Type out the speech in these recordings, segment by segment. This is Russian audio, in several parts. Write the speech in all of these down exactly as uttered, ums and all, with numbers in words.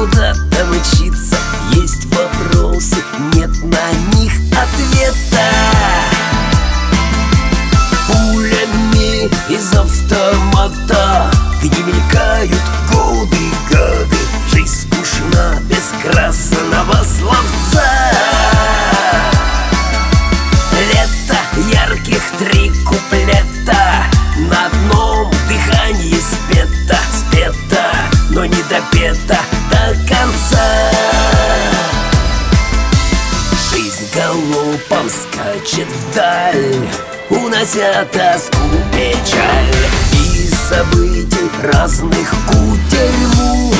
куда-то мчится. Есть вопросы, нет на них ответа. Пулями из автомата, где мелькают годы, годы. Жизнь скучна без красного словца. Лето ярких три куплета, на одном дыхании спета, спета, но не допета до конца. Жизнь галопом скачет вдаль, унося тоску, печаль и событий разных кутерьму.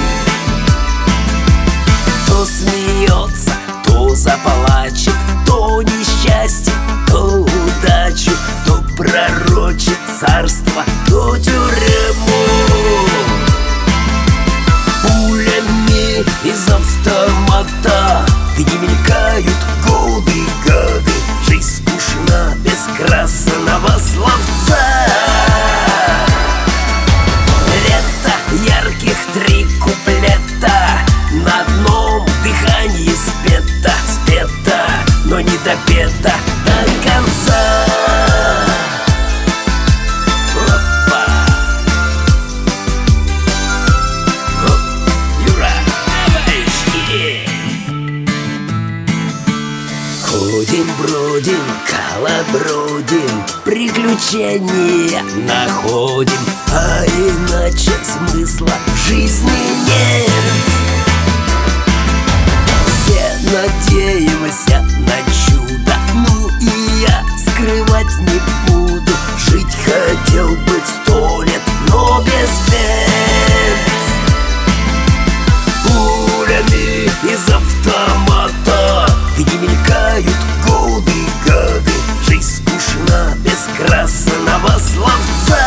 То смеется, то заплачет, то несчастье, то удачу, то пророчит царство, то тюрьму. Пулями из автомата, где мелькают годы, годы. Жизнь скучна без красного словца. Лето ярких три куплета, на одном дыхании спета, спета, но не допета до конца. Опа! Оп, Юра, давай, yeah. Ходим, бродим, колобродим, приключения находим, а иначе смысла в жизни нет. Все надеемся на чудо, ну и я скрывать не буду. Жить хотел бы сто лет, но без бед. Пулями из автомата, где мелькают годы, годы. Жизнь скучна без красного словца.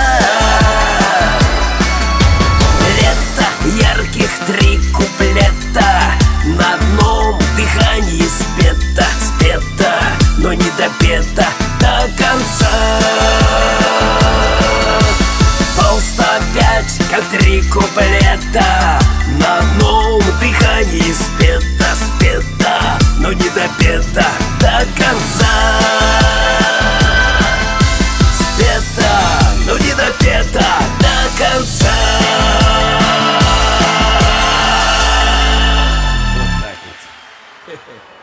Лето ярких три куплета, на одном дыхании спета, спета, но не допета до конца. Пол сто пять, как три куплета, на одном дыхании спета, спета, но не допета до конца. Спета, но не допета до конца. Вот так вот.